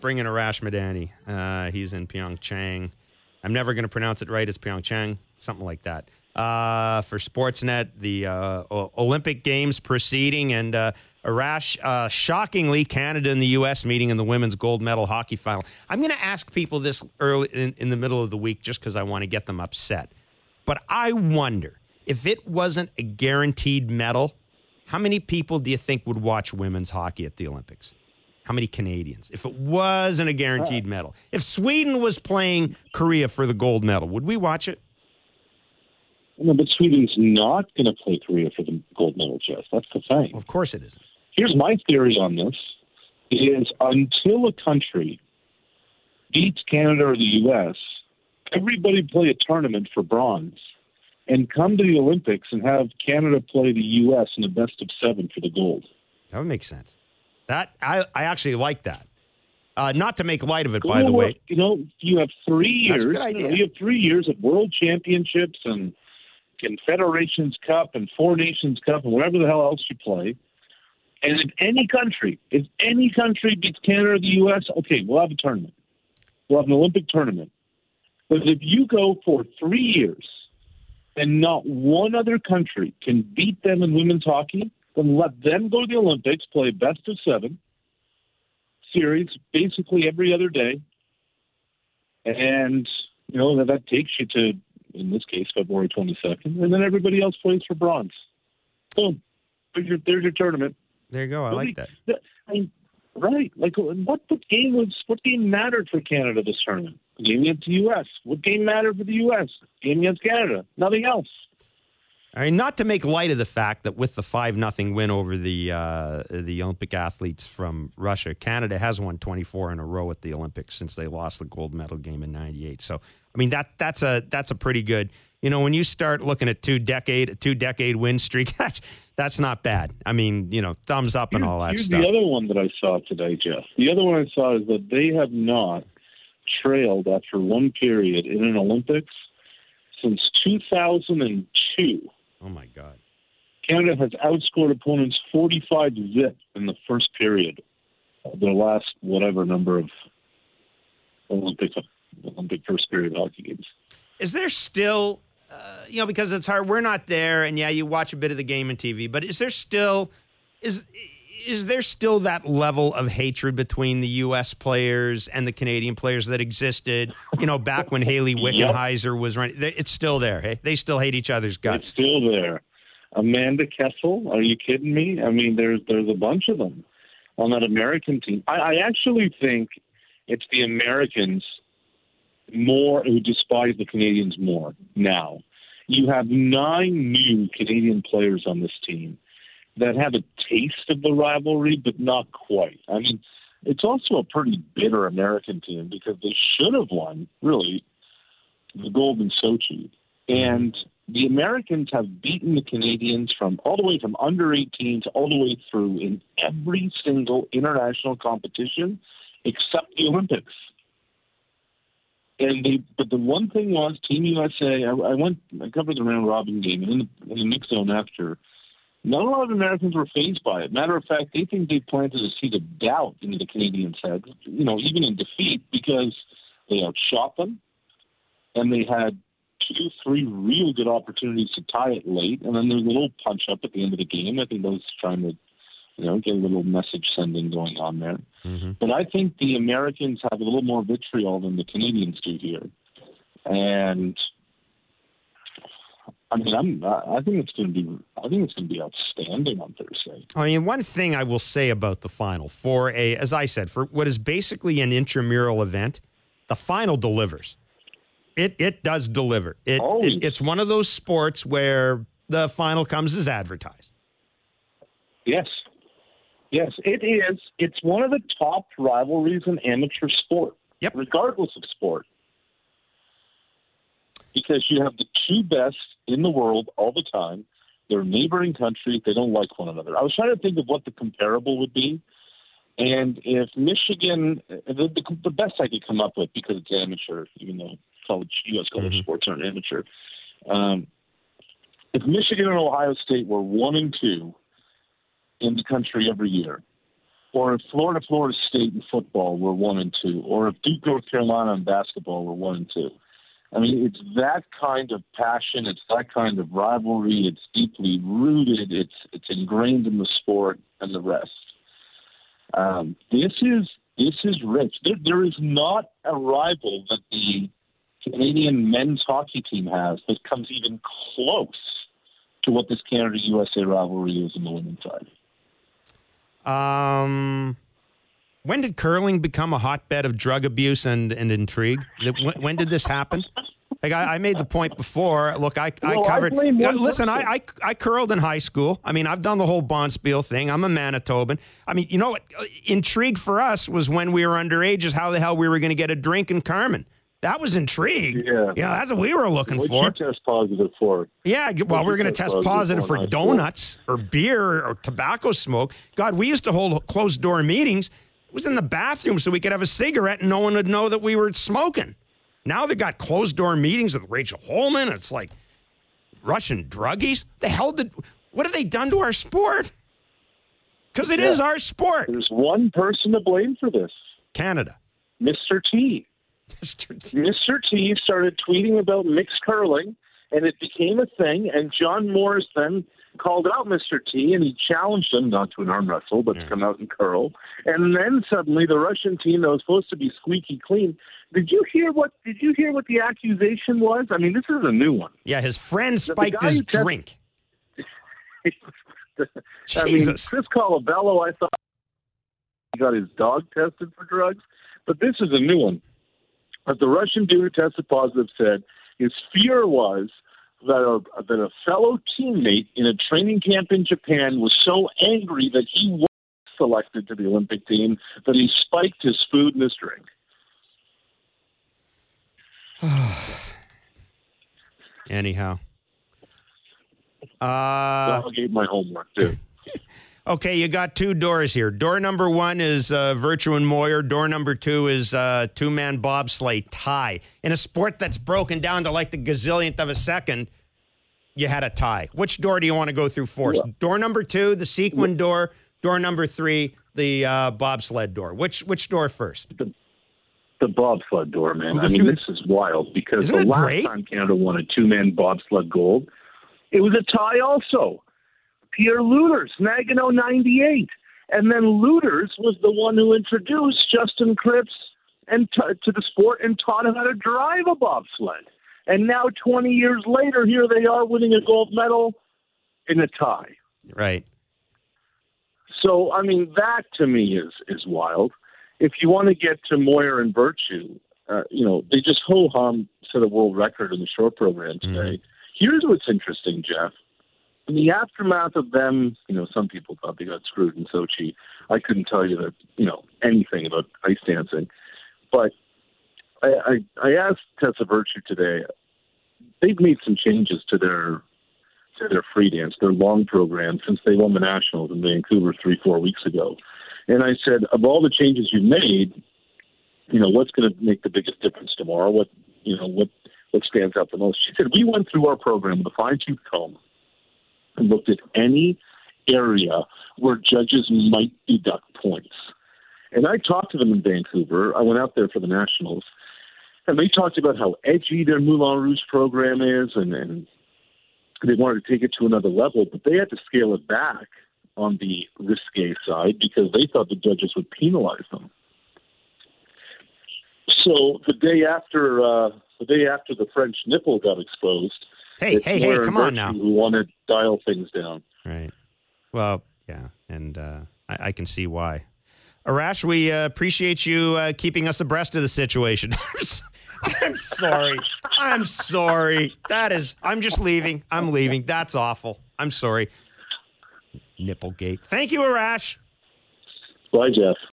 bring in Arash Madani. He's in Pyeongchang. I'm never going to pronounce it right. It's Pyeongchang, something like that. For Sportsnet, the Olympic Games proceeding, and Arash, shockingly, Canada and the U.S. meeting in the women's gold medal hockey final. I'm going to ask people this early in the middle of the week just because I want to get them upset. But I wonder, if it wasn't a guaranteed medal, how many people do you think would watch women's hockey at the Olympics? How many Canadians? If it wasn't a guaranteed medal. If Sweden was playing Korea for the gold medal, would we watch it? No, but Sweden's not going to play Korea for the gold medal, Jeff. That's the thing. Well, of course it isn't. Here's my theory on this, is until a country beats Canada or the U.S., everybody play a tournament for bronze and come to the Olympics and have Canada play the U.S. in a best of 7 for the gold. That would make sense. That I actually like that. Not to make light of it, by the way. You know, you have 3 years. That's a good idea. You have 3 years of World Championships and Confederations Cup and Four Nations Cup and whatever the hell else you play. And if any country beats Canada or the U.S., okay, we'll have a tournament. We'll have an Olympic tournament. But if you go for 3 years and not one other country can beat them in women's hockey, then let them go to the Olympics, play best of 7 series basically every other day. And, you know, that takes you to, in this case, February 22nd. And then everybody else plays for bronze. Boom. There's your tournament. There you go. I like that. Right. Like, what game mattered for Canada this tournament? The game against the U.S. What game mattered for the U.S.? Game against Canada. Nothing else. I mean, not to make light of the fact that with the 5-0 win over the Olympic athletes from Russia, Canada has won 24 in a row at the Olympics since they lost the gold medal game in '98. So, I mean, that's a pretty good. You know, when you start looking at two decade win streak, that's not bad. I mean, you know, thumbs up and all that here's stuff. The other one that I saw today, Jeff. The other one I saw is that they have not trailed after one period in an Olympics since 2002. Oh, my God. Canada has outscored opponents 45-0 in the first period of their last whatever number of Olympic first period hockey games. Is there still, you know, because it's hard, we're not there, and yeah, you watch a bit of the game on TV, but is there still that level of hatred between the U.S. players and the Canadian players that existed, you know, back when Haley Wickenheiser was running? It's still there, hey? They still hate each other's guts. It's still there. Amanda Kessel, are you kidding me? I mean, there's a bunch of them on that American team. I actually think it's the Americans more who despise the Canadians more now. You have 9 new Canadian players on this team that have a taste of the rivalry, but not quite. I mean, it's also a pretty bitter American team because they should have won, really, the gold in Sochi. And the Americans have beaten the Canadians from all the way from under 18s all the way through in every single international competition except the Olympics. But the one thing was, Team USA, I covered the round robin game, and in the mix zone after, not a lot of Americans were fazed by it. Matter of fact, they think they planted a seed of doubt into the Canadians' heads, you know, even in defeat, because they outshot them, and they had 2-3 real good opportunities to tie it late, and then there's a little punch-up at the end of the game. I think that was trying to, you know, get a little message sending going on there. Mm-hmm. But I think the Americans have a little more vitriol than the Canadians do here. And I mean, I think it's going to be outstanding on Thursday. I mean, one thing I will say about the final, as I said, for what is basically an intramural event, the final delivers. It does deliver. It's one of those sports where the final comes as advertised. Yes. Yes, it is. It's one of the top rivalries in amateur sport, regardless of sport. Because you have the 2 best in the world all the time. They're neighboring countries. They don't like one another. I was trying to think of what the comparable would be. And if Michigan, the best I could come up with, because it's amateur, even though U.S. college sports aren't amateur, if Michigan and Ohio State were 1 and 2 in the country every year, or if Florida State in football were 1-2, or if Duke, North Carolina in basketball were 1-2. I mean, it's that kind of passion. It's that kind of rivalry. It's deeply rooted. It's ingrained in the sport and the rest. This is rich. There is not a rival that the Canadian men's hockey team has that comes even close to what this Canada-USA rivalry is in the women's side. When did curling become a hotbed of drug abuse and intrigue? When did this happen? Like I made the point before. Look, I covered. Listen, I curled in high school. I mean, I've done the whole Bonspiel thing. I'm a Manitoban. I mean, you know what? Intrigue for us was when we were underage is how the hell we were going to get a drink in Carmen. That was intrigue. Yeah, that's what we were looking for. What did you test positive for? Yeah, well, we're going to test positive for donuts or beer or tobacco smoke. God, we used to hold closed-door meetings. It was in the bathroom so we could have a cigarette and no one would know that we were smoking. Now they got closed-door meetings with Rachel Holman. It's like Russian druggies. What have they done to our sport? Because it is our sport. There's one person to blame for this. Canada. Mr. T. Mr. T started tweeting about mixed curling, and it became a thing, and John Morris then called out Mr. T, and he challenged him not to an arm wrestle, but to come out and curl. And then suddenly the Russian team that was supposed to be squeaky clean. Did you hear what the accusation was? I mean, this is a new one. Yeah, his friend spiked his drink. Jesus. Chris Colabello, I thought he got his dog tested for drugs, but this is a new one. But the Russian dude who tested positive said his fear was that a fellow teammate in a training camp in Japan was so angry that he was selected to the Olympic team that he spiked his food and his drink. Anyhow. I gave my homework, too. Okay, you got two doors here. Door number one is Virtue and Moyer. Door number two is two-man bobsleigh tie. In a sport that's broken down to like the gazillionth of a second, you had a tie. Which door do you want to go through first? Yeah. Door number two, the sequin door. Door number three, the bobsled door. Which door first? The bobsled door, man. I mean, this is wild because the last time Canada won a two-man bobsled gold, it was a tie also. Pierre Lueders, Nagano 98. And then Lueders was the one who introduced Justin Cripps to the sport and taught him how to drive a bobsled. And now 20 years later, here they are winning a gold medal in a tie. Right. So, I mean, that to me is wild. If you want to get to Moyer and Virtue, they just ho-hum set a world record in the short program today. Mm-hmm. Here's what's interesting, Jeff. In the aftermath of them, some people thought they got screwed in Sochi. I couldn't tell you that, anything about ice dancing. But I asked Tessa Virtue today. They've made some changes to their free dance, their long program, since they won the Nationals in Vancouver 3-4 weeks ago. And I said, of all the changes you've made, what's going to make the biggest difference tomorrow? What stands out the most? She said, we went through our program with a fine-tooth comb and looked at any area where judges might deduct points. And I talked to them in Vancouver. I went out there for the Nationals, and they talked about how edgy their Moulin Rouge program is, and they wanted to take it to another level, but they had to scale it back on the risque side because they thought the judges would penalize them. So the day after the French nipple got exposed, hey, come on now. We want to dial things down. Right. Well, yeah, and I can see why. Arash, we appreciate you keeping us abreast of the situation. I'm sorry. I'm just leaving. I'm leaving. That's awful. I'm sorry. Nipplegate. Thank you, Arash. Bye, Jeff.